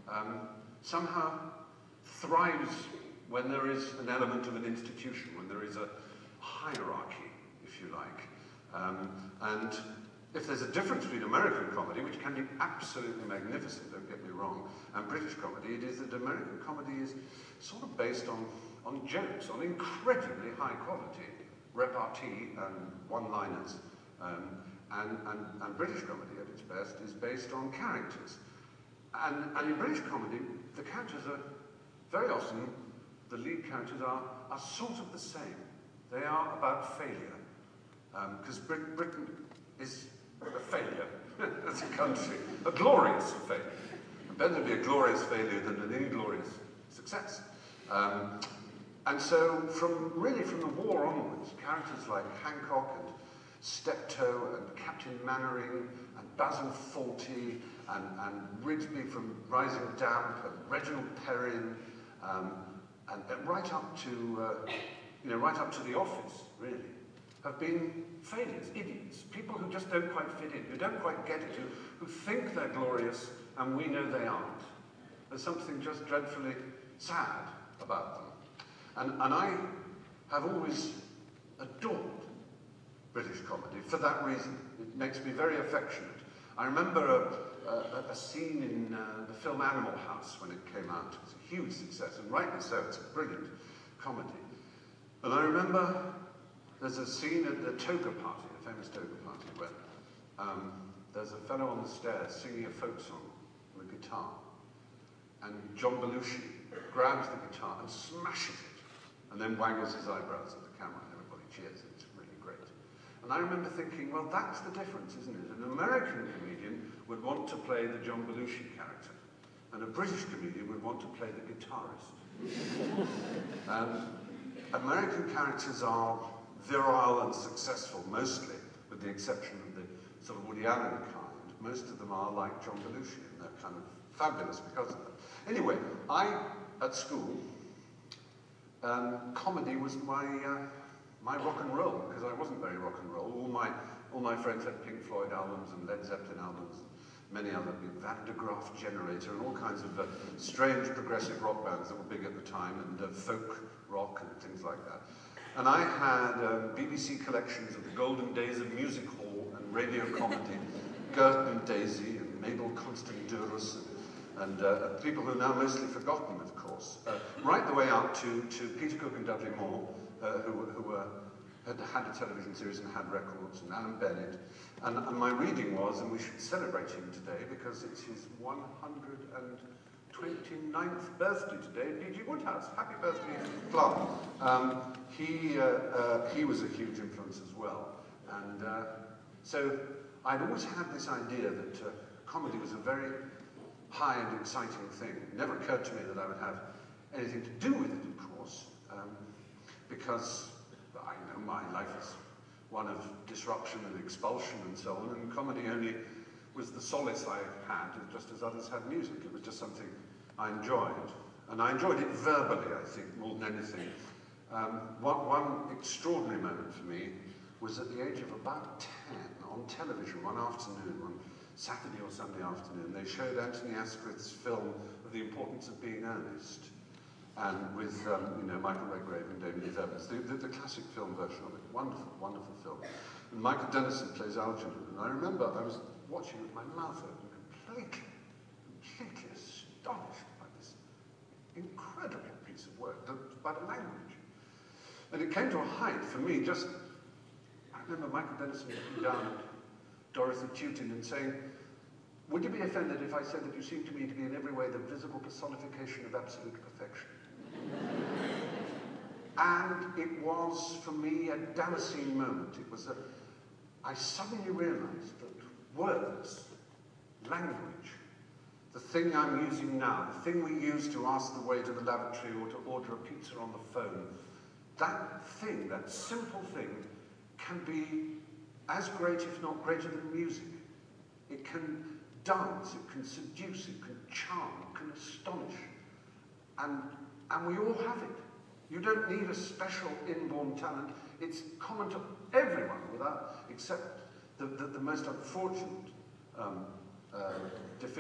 somehow thrives when there is an element of an institution, when there is a hierarchy, if you like. And if there's a difference between American comedy, which can be absolutely magnificent, don't get me wrong, and British comedy, it is that American comedy is sort of based on jokes, on incredibly high quality repartee and one-liners. And British comedy at its best is based on characters. And in British comedy, the characters are very often, the lead characters are sort of the same. They are about failure. Because Britain is a failure as a country, a glorious failure. Better to be a glorious failure than an inglorious success. And so, really from the war onwards, characters like Hancock and Steptoe and Captain Mannering and Basil Fawlty and Rigsby from Rising Damp and Reginald Perrin and right up to The Office, really, have been failures, idiots, people who just don't quite fit in, who don't quite get it, who think they're glorious and we know they aren't. There's something just dreadfully sad about them. And I have always adored British comedy for that reason. It makes me very affectionate. I remember a scene in the film Animal House when it came out. It was a huge success, and rightly so. It's a brilliant comedy. And I remember there's a scene at the toga party, a famous toga party, where there's a fellow on the stairs singing a folk song with a guitar. And John Belushi grabs the guitar and smashes it, and then waggles his eyebrows at the camera, and everybody cheers. It's really great. And I remember thinking, well, that's the difference, isn't it? An American comedian would want to play the John Belushi character, and a British comedian would want to play the guitarist. American characters are virile and successful, mostly, with the exception of the sort of Woody Allen kind. Most of them are like John Belushi, and they're kind of fabulous because of that. Anyway, at school, comedy was my rock and roll, because I wasn't very rock and roll. All my friends had Pink Floyd albums and Led Zeppelin albums, and many other, Van de Graaff Generator, and all kinds of strange progressive rock bands that were big at the time, and folk rock and things like that. And I had BBC collections of the golden days of music hall and radio comedy, Gert and Daisy and Mabel Constant-Durus, and people who are now mostly forgotten, of course, right the way up to Peter Cook and Dudley Moore, who had a television series and had records, and Alan Bennett. And my reading was, and we should celebrate him today because it's his 129th birthday today, P.G. Woodhouse. Happy birthday, Clark. He was a huge influence as well. And so I'd always had this idea that comedy was a very high and exciting thing. It never occurred to me that I would have anything to do with it, of course, because I know my life is one of disruption and expulsion and so on, and comedy only was the solace I had, just as others had music. It was just something I enjoyed, and I enjoyed it verbally, I think, more than anything. One extraordinary moment for me was at the age of about 10, on television one afternoon, one Saturday or Sunday afternoon, they showed Anthony Asquith's film of The Importance of Being Earnest, and with Michael Redgrave and David Lee Evans, the classic film version of it. Wonderful, wonderful film. And Michael Dennison plays Algernon, and I remember I was watching with my mouth open, completely astonished by this incredible piece of work, by the language. And it came to a height for me, I remember Michael Dennison looking down at Dorothy Tewton and saying, would you be offended if I said that you seem to me to be in every way the visible personification of absolute perfection? And it was, for me, a Damascene moment. It was I suddenly realized that words, language, the thing I'm using now, the thing we use to ask the way to the lavatory or to order a pizza on the phone, that thing, that simple thing, can be as great, if not greater than music. It can dance, it can seduce, it can charm, it can astonish. And we all have it. You don't need a special inborn talent. It's common to everyone, except the most unfortunate